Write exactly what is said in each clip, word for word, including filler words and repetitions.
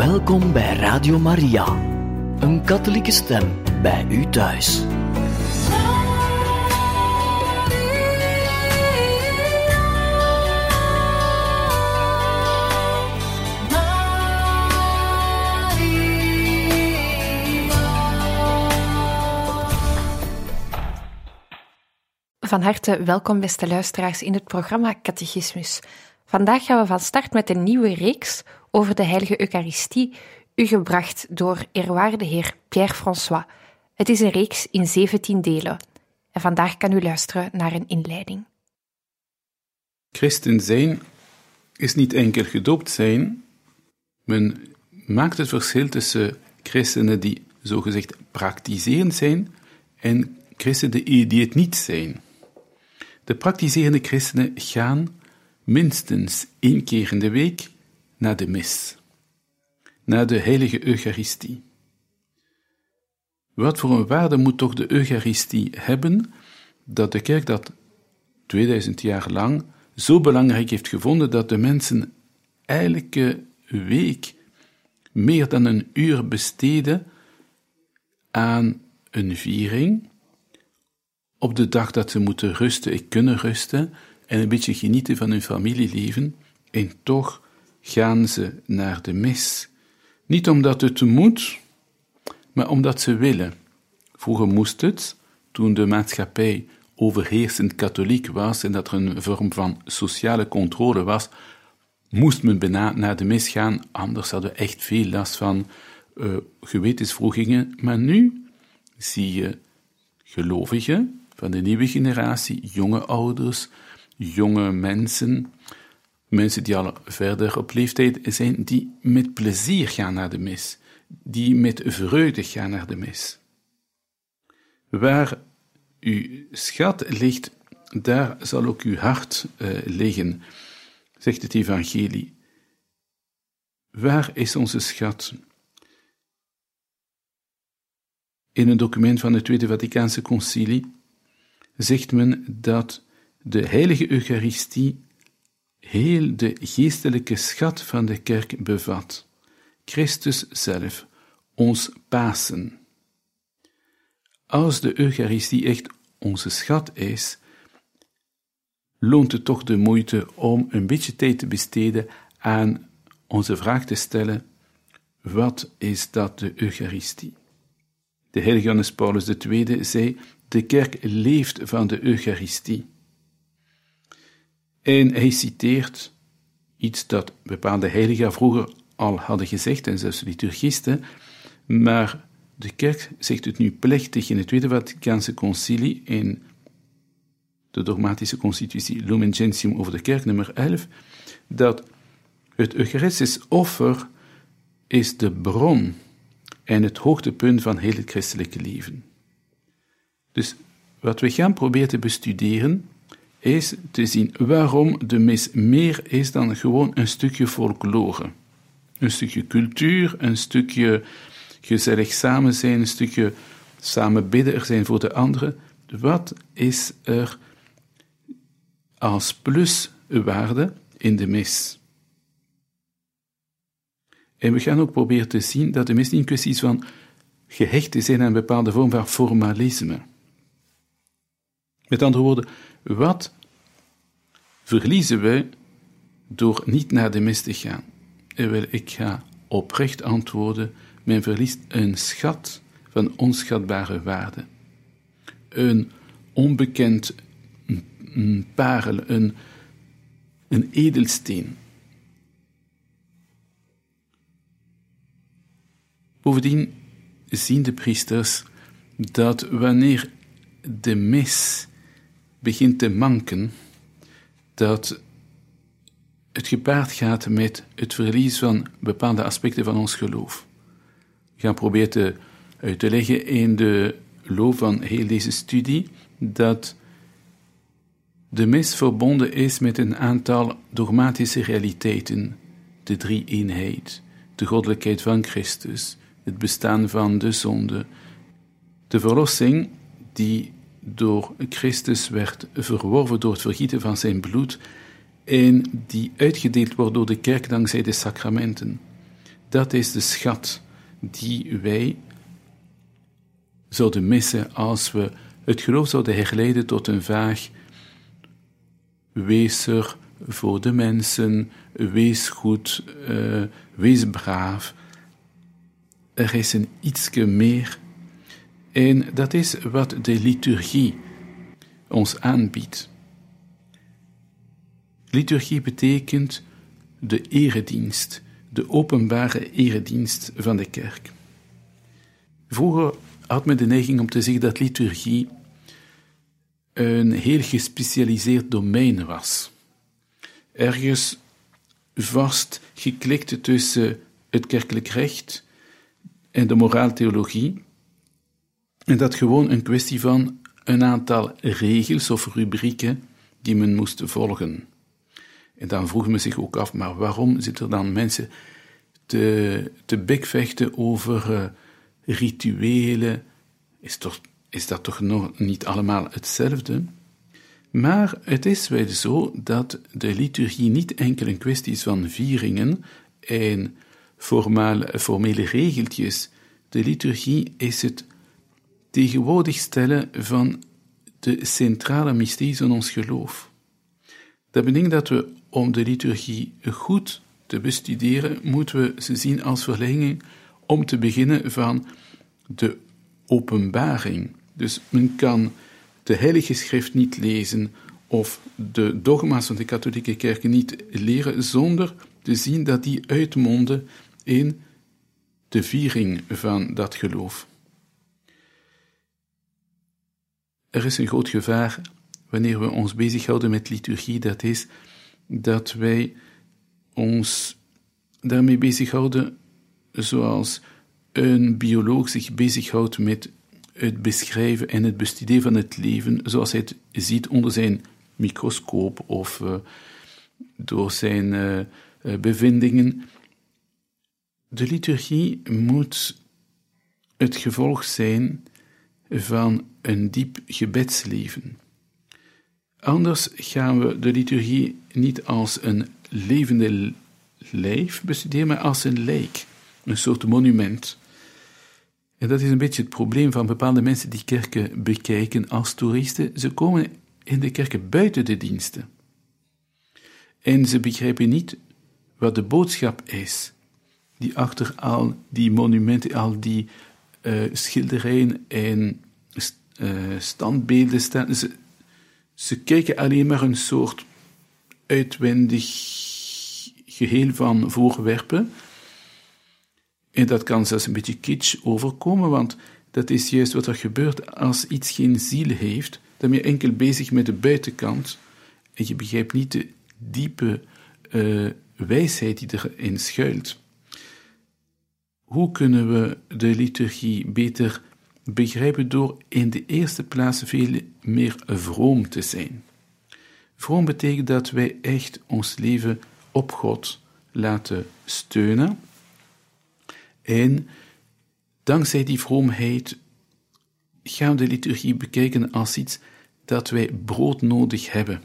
Welkom bij Radio Maria, een katholieke stem bij u thuis. Van harte welkom, beste luisteraars, in het programma Catechismus. Vandaag gaan we van start met een nieuwe reeks over de Heilige Eucharistie, u gebracht door eerwaarde heer Pierre-François. Het is een reeks in zeventien delen. En vandaag kan u luisteren naar een inleiding. Christen zijn is niet enkel gedoopt zijn. Men maakt het verschil tussen christenen die zogezegd praktiserend zijn en christenen die het niet zijn. De praktiserende christenen gaan minstens één keer in de week naar de mis, naar de heilige Eucharistie. Wat voor een waarde moet toch de Eucharistie hebben, dat de kerk dat tweeduizend jaar lang zo belangrijk heeft gevonden, dat de mensen elke week meer dan een uur besteden aan een viering, op de dag dat ze moeten rusten en kunnen rusten, en een beetje genieten van hun familieleven, en toch gaan ze naar de mis. Niet omdat het moet, maar omdat ze willen. Vroeger moest het, toen de maatschappij overheersend katholiek was en dat er een vorm van sociale controle was, moest men bijna naar de mis gaan, anders hadden we echt veel last van uh, gewetenswroegingen. Maar nu zie je gelovigen van de nieuwe generatie, jonge ouders, jonge mensen, mensen die al verder op leeftijd zijn, die met plezier gaan naar de mis, die met vreugde gaan naar de mis. Waar uw schat ligt, daar zal ook uw hart uh, liggen, zegt het evangelie. Waar is onze schat? In een document van het Tweede Vaticaanse Concilie zegt men dat de heilige Eucharistie heel de geestelijke schat van de kerk bevat. Christus zelf, ons Pasen. Als de Eucharistie echt onze schat is, loont het toch de moeite om een beetje tijd te besteden aan onze vraag te stellen: wat is dat, de Eucharistie? De heilige Johannes Paulus de Tweede zei: de kerk leeft van de Eucharistie. En hij citeert iets dat bepaalde heiligen vroeger al hadden gezegd, en zelfs liturgisten, maar de kerk zegt het nu plechtig in het Tweede Vaticaanse Concilie, in de dogmatische constitutie Lumen Gentium over de kerk, nummer elf, dat het Eucharistisch offer is de bron en het hoogtepunt van heel het christelijke leven. Dus wat we gaan proberen te bestuderen, is te zien waarom de mis meer is dan gewoon een stukje folklore. Een stukje cultuur, een stukje gezellig samen zijn, een stukje samen bidden er zijn voor de anderen. Wat is er als pluswaarde in de mis? En we gaan ook proberen te zien dat de mis niet een kwestie is van gehecht te zijn aan een bepaalde vorm van formalisme. Met andere woorden, wat verliezen wij door niet naar de mis te gaan? En wel, ik ga oprecht antwoorden: men verliest een schat van onschatbare waarde. Een onbekend een parel, een, een edelsteen. Bovendien zien de priesters dat wanneer de mis begint te manken, dat het gepaard gaat met het verlies van bepaalde aspecten van ons geloof. Ik ga proberen te, uit te leggen in de loop van heel deze studie dat de mis verbonden is met een aantal dogmatische realiteiten: de drie-eenheid, de goddelijkheid van Christus, het bestaan van de zonde, de verlossing die door Christus werd verworven door het vergieten van zijn bloed en die uitgedeeld wordt door de kerk dankzij de sacramenten. dat is de schat die wij zouden missen als we het geloof zouden herleiden tot een vaag wees er voor de mensen, wees goed, uh, wees braaf. Er is een ietske meer. En dat is wat de liturgie ons aanbiedt. Liturgie betekent de eredienst, de openbare eredienst van de kerk. Vroeger had men de neiging om te zeggen dat liturgie een heel gespecialiseerd domein was. Ergens vast geklikt tussen het kerkelijk recht en de moraaltheologie, en dat gewoon een kwestie van een aantal regels of rubrieken die men moest volgen. En dan vroeg men zich ook af, maar waarom zitten er dan mensen te, te bekvechten over uh, rituelen? Is, toch, is dat toch nog niet allemaal hetzelfde? Maar het is wel zo dat de liturgie niet enkel een kwestie is van vieringen en formale, formele regeltjes. De liturgie is het tegenwoordig stellen van de centrale mysteries van ons geloof. Dat betekent dat we, om de liturgie goed te bestuderen, moeten we ze zien als verlenging, om te beginnen, van de openbaring. Dus men kan de Heilige Schrift niet lezen of de dogma's van de katholieke kerk niet leren zonder te zien dat die uitmonden in de viering van dat geloof. Er is een groot gevaar wanneer we ons bezighouden met liturgie, dat is dat wij ons daarmee bezighouden zoals een bioloog zich bezighoudt met het beschrijven en het bestuderen van het leven, zoals hij het ziet onder zijn microscoop of uh, door zijn uh, uh, bevindingen. De liturgie moet het gevolg zijn van een diep gebedsleven. Anders gaan we de liturgie niet als een levende lijf bestuderen, maar als een lijk, een soort monument. En dat is een beetje het probleem van bepaalde mensen die kerken bekijken als toeristen. Ze komen in de kerken buiten de diensten. En ze begrijpen niet wat de boodschap is, die achter al die monumenten, al die uh, schilderijen en uh, standbeelden staan. Ze, ze kijken alleen maar een soort uitwendig geheel van voorwerpen. En dat kan zelfs een beetje kitsch overkomen, want dat is juist wat er gebeurt als iets geen ziel heeft. Dan ben je enkel bezig met de buitenkant en je begrijpt niet de diepe uh, wijsheid die erin schuilt. Hoe kunnen we de liturgie beter begrijpen? Door in de eerste plaats veel meer vroom te zijn. Vroom betekent dat wij echt ons leven op God laten steunen. En dankzij die vroomheid gaan we de liturgie bekijken als iets dat wij broodnodig hebben.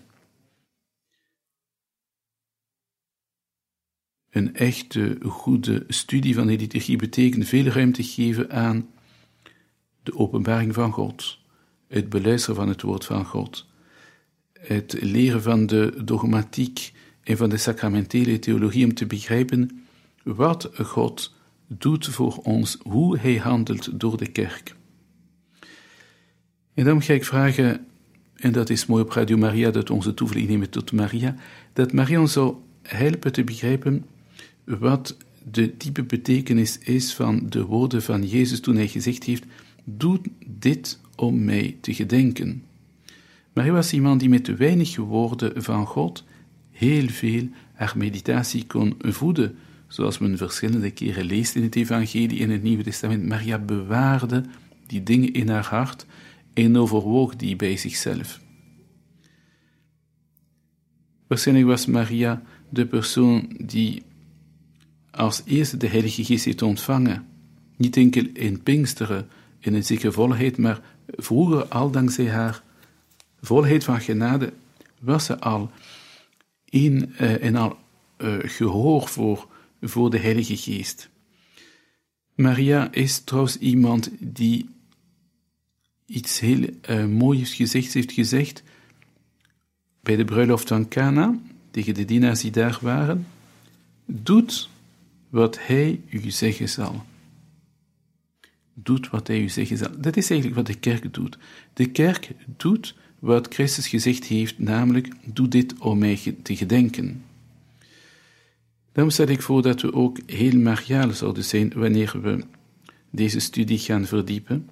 Een echte goede studie van de liturgie betekent veel ruimte geven aan de openbaring van God, het beluisteren van het woord van God, het leren van de dogmatiek en van de sacramentele theologie om te begrijpen wat God doet voor ons, hoe hij handelt door de kerk. En dan ga ik vragen, en dat is mooi op Radio Maria, dat onze toevlucht nemen tot Maria, dat Maria ons zou helpen te begrijpen wat de diepe betekenis is van de woorden van Jezus toen hij gezegd heeft, doe dit om mij te gedenken. Maria was iemand die met weinig woorden van God heel veel haar meditatie kon voeden, zoals men verschillende keren leest in het Evangelie in het Nieuwe Testament. Maria bewaarde die dingen in haar hart en overwoog die bij zichzelf. Waarschijnlijk was Maria de persoon die als eerste de Heilige Geest heeft ontvangen. Niet enkel in Pinksteren, in een zekere volheid, maar vroeger al dankzij haar volheid van genade was ze al in uh, en al uh, gehoor voor, voor de Heilige Geest. Maria is trouwens iemand die iets heel uh, moois gezegd heeft gezegd bij de bruiloft van Cana, tegen de dienaars die daar waren. Doet wat hij u zeggen zal. Doet wat hij u zeggen zal. Dat is eigenlijk wat de kerk doet. De kerk doet wat Christus gezegd heeft, namelijk, doe dit om mij te gedenken. Daarom stel ik voor dat we ook heel mariaal zouden zijn wanneer we deze studie gaan verdiepen.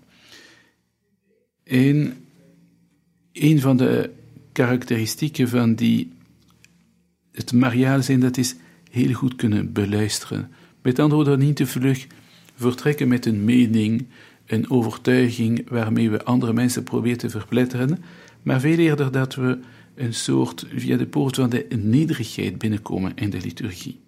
En een van de karakteristieken van die, het mariaal zijn, dat is heel goed kunnen beluisteren. Met andere woorden, niet te vlug vertrekken met een mening, een overtuiging waarmee we andere mensen proberen te verpletteren, maar veel eerder dat we een soort via de poort van de nederigheid binnenkomen in de liturgie.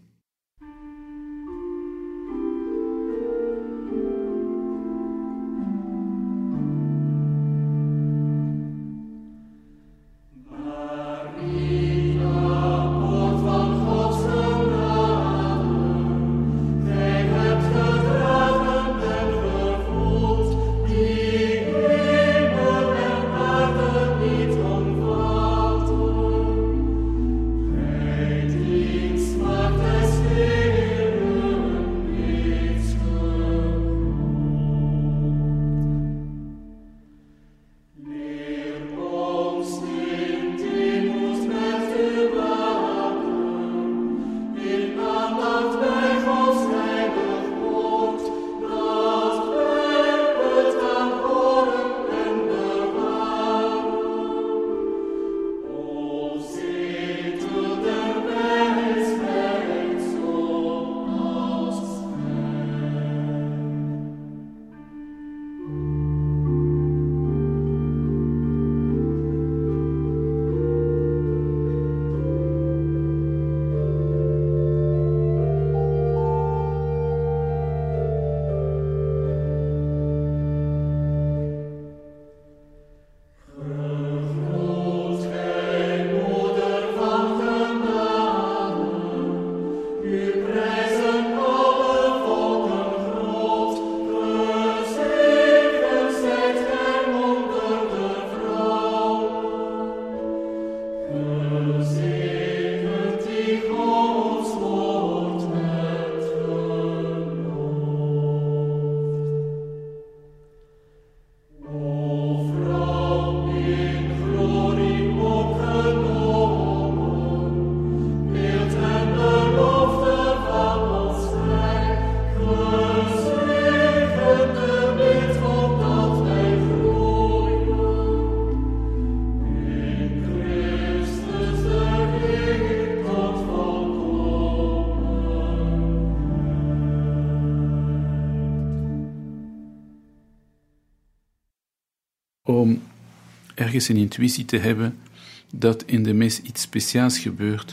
Om ergens een intuïtie te hebben dat in de mis iets speciaals gebeurt,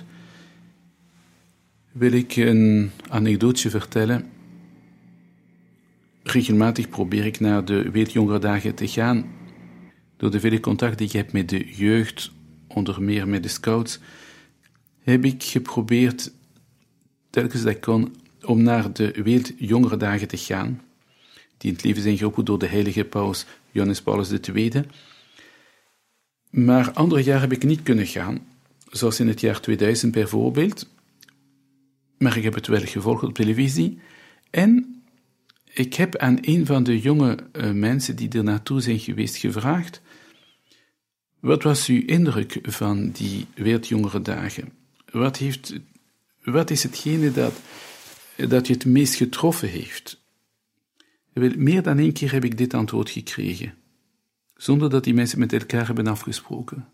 wil ik een anekdootje vertellen. Regelmatig probeer ik naar de Wereldjongerendagen te gaan. Door de vele contacten die ik heb met de jeugd, onder meer met de scouts, heb ik geprobeerd, telkens dat ik kon, om naar de Wereldjongerendagen te gaan, die in het leven zijn geroepen door de heilige paus Johannes Paulus de Tweede. Maar andere jaren heb ik niet kunnen gaan, zoals in het jaar tweeduizend bijvoorbeeld. Maar ik heb het wel gevolgd op televisie. En ik heb aan een van de jonge uh, mensen die er naartoe zijn geweest gevraagd: wat was uw indruk van die Wereldjongerendagen? Wat, heeft, wat is hetgene dat, dat je het meest getroffen heeft? Meer dan één keer heb ik dit antwoord gekregen, zonder dat die mensen met elkaar hebben afgesproken.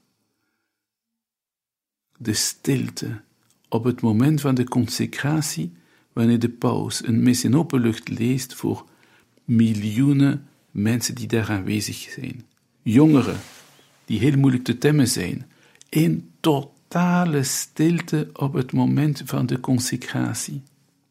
De stilte op het moment van de consecratie, wanneer de paus een mis in open lucht leest voor miljoenen mensen die daar aanwezig zijn. Jongeren die heel moeilijk te temmen zijn, in totale stilte op het moment van de consecratie.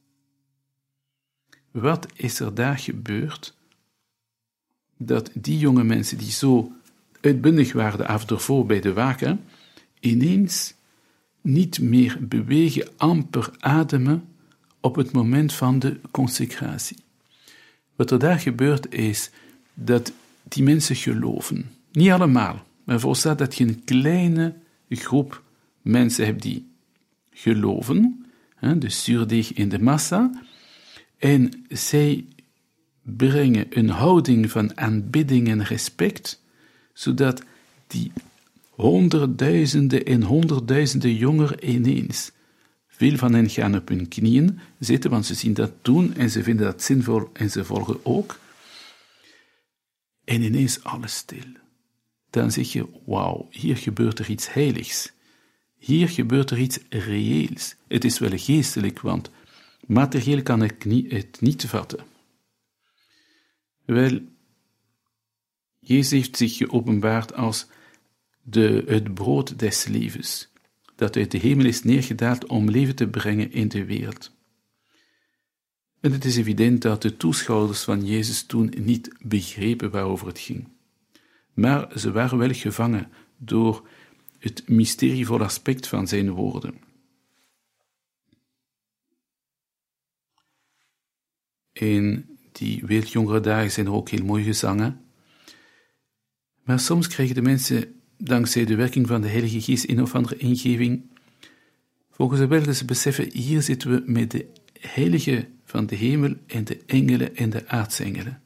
Wat is er daar gebeurd, dat die jonge mensen die zo uitbundig waren de avond ervoor bij de waken, ineens niet meer bewegen, amper ademen op het moment van de consecratie. Wat er daar gebeurt is dat die mensen geloven. Niet allemaal, maar volstaat dat je een kleine groep mensen hebt die geloven, de zuurdeeg in de massa, en zij brengen een houding van aanbidding en respect, zodat die honderdduizenden en honderdduizenden jongeren ineens, veel van hen gaan op hun knieën zitten, want ze zien dat doen en ze vinden dat zinvol en ze volgen ook. En ineens alles stil. Dan zeg je, wauw, hier gebeurt er iets heiligs. Hier gebeurt er iets reëels. Het is wel geestelijk, want materieel kan ik het niet vatten. Wel, Jezus heeft zich geopenbaard als de, het brood des levens, dat uit de hemel is neergedaald om leven te brengen in de wereld. En het is evident dat de toeschouwers van Jezus toen niet begrepen waarover het ging. Maar ze waren wel gevangen door het mysterievolle aspect van zijn woorden. In die wereldjongere dagen zijn er ook heel mooi gezangen. Maar soms krijgen de mensen, dankzij de werking van de Heilige Geest, een of andere ingeving, volgens ze wel dat ze beseffen, hier zitten we met de heilige van de hemel en de engelen en de aartsengelen.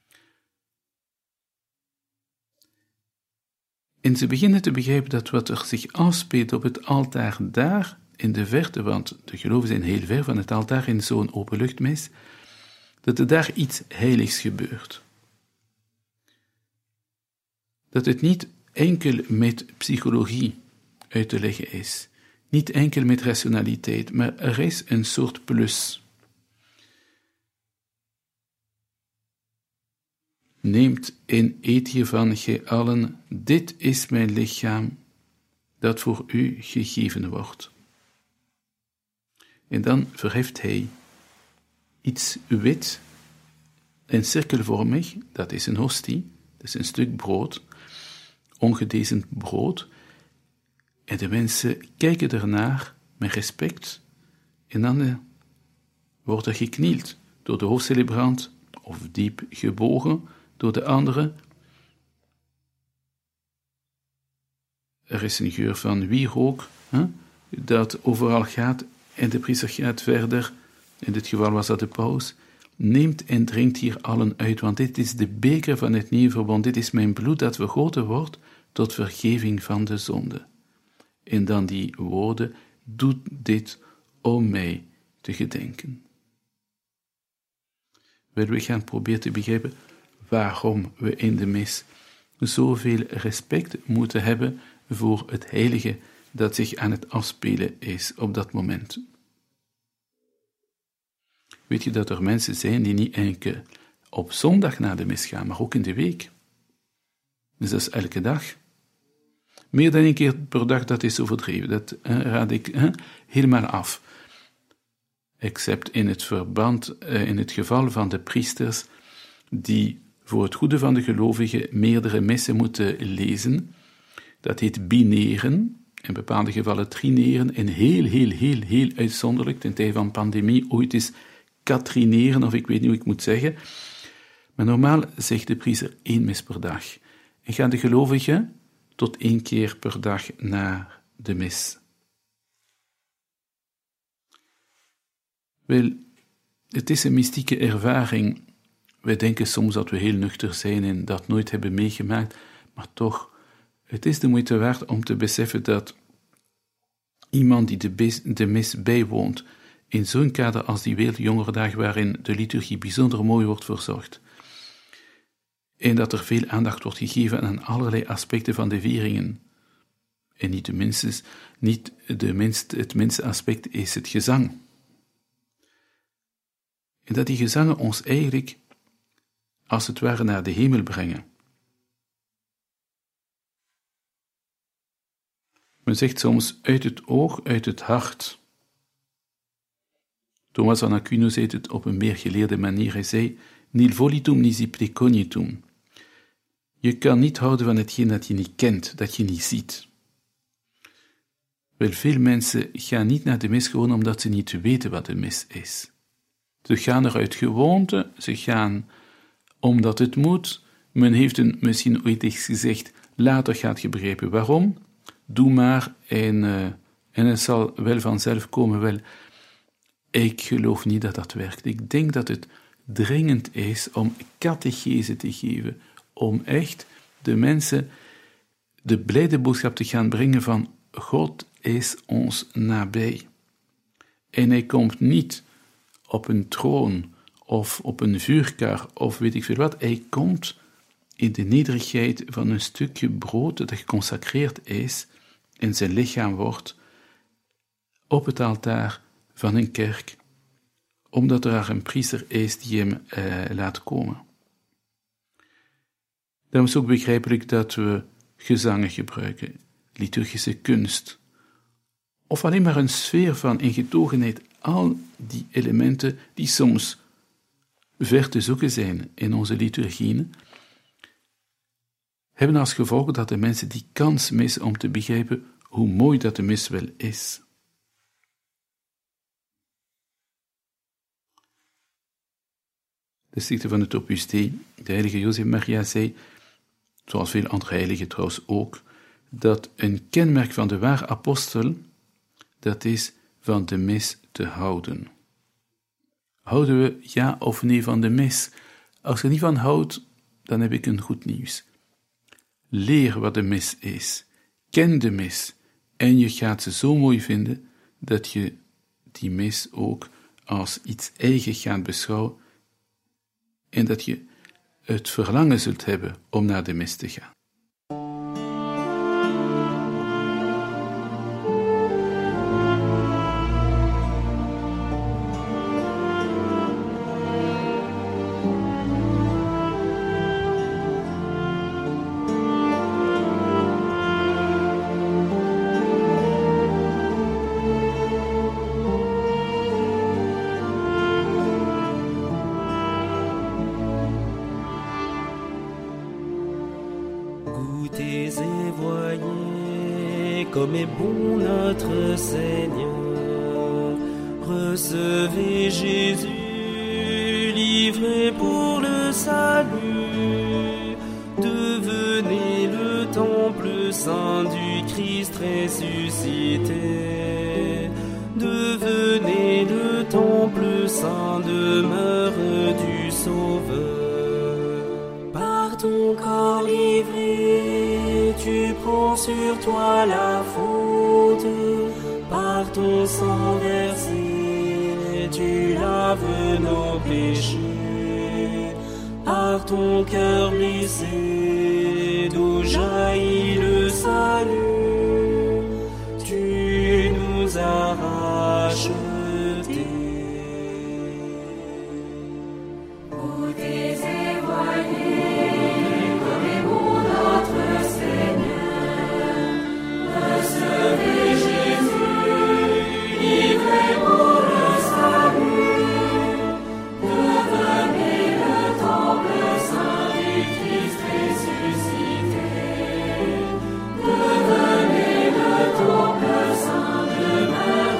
En ze beginnen te begrijpen dat wat er zich afspeelt op het altaar daar in de verte, want de geloven zijn heel ver van het altaar in zo'n openluchtmis, dat er daar iets heiligs gebeurt. Dat het niet enkel met psychologie uit te leggen is, niet enkel met rationaliteit, maar er is een soort plus. Neemt en eet hiervan, gij allen, dit is mijn lichaam, dat voor u gegeven wordt. En dan verheft hij iets wit en cirkelvormig, dat is een hostie, dat is een stuk brood, ongedezend brood, en de mensen kijken ernaar met respect, en dan eh, wordt er geknield door de hoofdcelebrant, of diep gebogen door de andere. Er is een geur van wierook, hè, dat overal gaat, en de priester gaat verder, in dit geval was dat de paus, neemt en drinkt hier allen uit, want dit is de beker van het nieuwe verbond, dit is mijn bloed dat vergoten wordt tot vergeving van de zonde. En dan die woorden, doet dit om mij te gedenken. Wel, we gaan proberen te begrijpen waarom we in de mis zoveel respect moeten hebben voor het heilige dat zich aan het afspelen is op dat moment. Weet je dat er mensen zijn die niet enkel op zondag naar de mis gaan, maar ook in de week? Dus dat is elke dag. Meer dan een keer per dag, dat is overdreven. Dat eh, raad ik eh, helemaal af. Except in het verband, eh, in het geval van de priesters, die voor het goede van de gelovigen meerdere missen moeten lezen. Dat heet bineren, in bepaalde gevallen trineren, en heel, heel, heel, heel uitzonderlijk, ten tijde van pandemie, ooit is katrineren, of ik weet niet hoe ik moet zeggen. Maar normaal zegt de priester één mis per dag. En gaan de gelovigen tot één keer per dag naar de mis. Wel, het is een mystieke ervaring. Wij denken soms dat we heel nuchter zijn en dat nooit hebben meegemaakt, maar toch, het is de moeite waard om te beseffen dat iemand die de, bis, de mis bijwoont, in zo'n kader als die Wereldjongerendag, waarin de liturgie bijzonder mooi wordt verzorgd, en dat er veel aandacht wordt gegeven aan allerlei aspecten van de vieringen. En niet, de minste, niet de minst, het minste aspect is het gezang. En dat die gezangen ons eigenlijk, als het ware, naar de hemel brengen. Men zegt soms uit het oog, uit het hart. Thomas van Aquino zei het op een meer geleerde manier. Hij zei, nil volitum nisi precognitum. Je kan niet houden van hetgeen dat je niet kent, dat je niet ziet. Wel, veel mensen gaan niet naar de mis gewoon omdat ze niet weten wat de mis is. Ze gaan er uit gewoonte, ze gaan omdat het moet. Men heeft een, misschien ooit eens gezegd, later gaat je begrijpen waarom. Doe maar en, uh, en het zal wel vanzelf komen. Wel, ik geloof niet dat dat werkt. Ik denk dat het dringend is om catechese te geven, om echt de mensen de blijde boodschap te gaan brengen van God is ons nabij. En hij komt niet op een troon of op een vuurkar of weet ik veel wat. Hij komt in de nederigheid van een stukje brood dat geconsacreerd is en zijn lichaam wordt op het altaar van een kerk, omdat er een priester is die hem eh, laat komen. Daarom is het ook begrijpelijk dat we gezangen gebruiken, liturgische kunst, of alleen maar een sfeer van ingetogenheid, al die elementen die soms ver te zoeken zijn in onze liturgieën, hebben als gevolg dat de mensen die kans missen om te begrijpen hoe mooi dat de mis wel is. De stichter van het Opus Dei, de heilige Jozef Maria, zei, zoals veel andere heiligen trouwens ook, dat een kenmerk van de ware apostel, dat is van de mis te houden. Houden we ja of nee van de mis? Als je er niet van houdt, dan heb ik een goed nieuws. Leer wat de mis is, ken de mis, en je gaat ze zo mooi vinden, dat je die mis ook als iets eigen gaat beschouwen, en dat je het verlangen zult hebben om naar de mis te gaan. Comme est bon notre Seigneur, recevez Jésus, livré pour le salut, devenez le temple saint du Christ ressuscité, devenez le temple saint, demeure du Sauveur. Par ton corps livré, tu prends sur toi la faute, par ton sang versé, tu laves nos péchés, par ton cœur blessé, d'où jaillit le salut, tu nous as rachetés. Où tes éloignés, comme est bon notre Seigneur, recevez Jésus, livré pour le salut, devenez le temple saint du Christ ressuscité, devenez le temple saint, demeure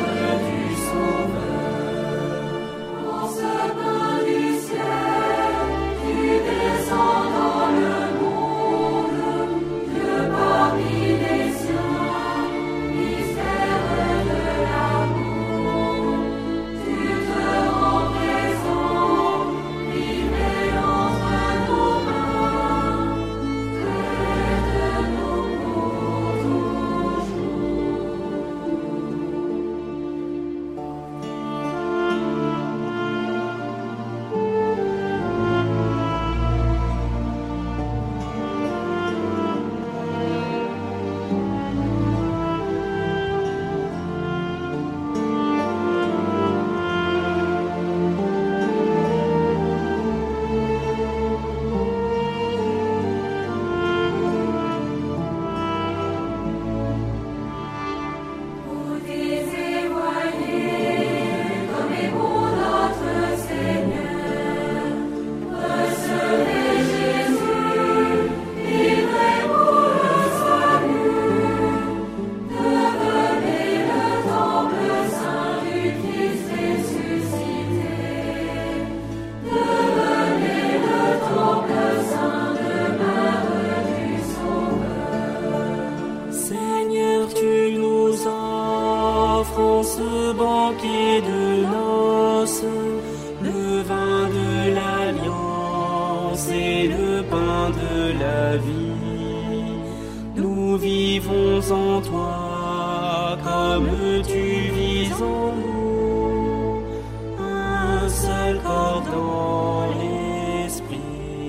noces, le vin de l'alliance et le pain de la vie. Nous vivons en toi comme tu vis en nous, un seul corps dans l'esprit.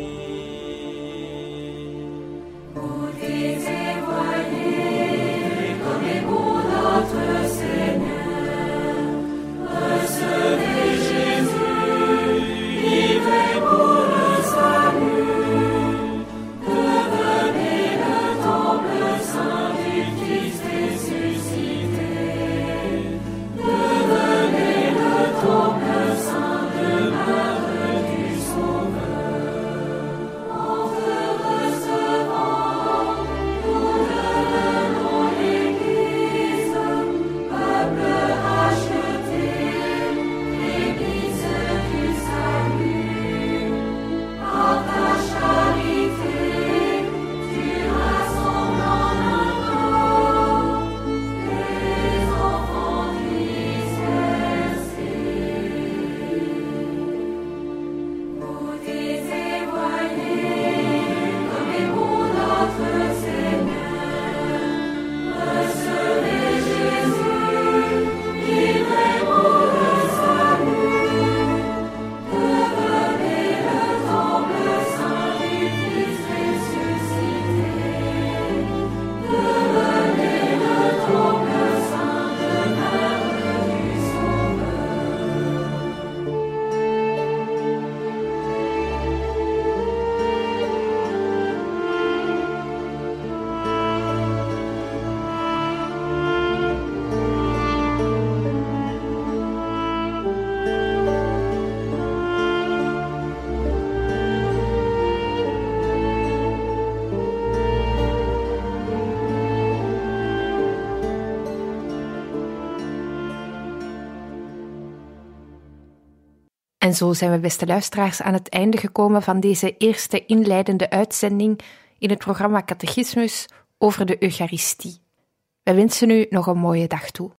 Goûtez et voyez comme est bon notre Seigneur. Recevez Jésus, livré pour le salut. Devenez le temple saint du Christ ressuscité. Devenez le temple saint demeure du Sauveur. En te recevant, nous devenons l'Église, peuple racheté, Église du salut. Par ta charité, tu rassembles en un corps les enfants dispersés. Goûtez et voyez comme est bon notre Seigneur. Recevez Jésus, livré pour le salut. Devenez le temple saint du Christ ressuscité. Devenez le temple saint demeure du Sauveur. En zo zijn we, beste luisteraars, aan het einde gekomen van deze eerste inleidende uitzending in het programma Catechismus over de Eucharistie. Wij wensen u nog een mooie dag toe.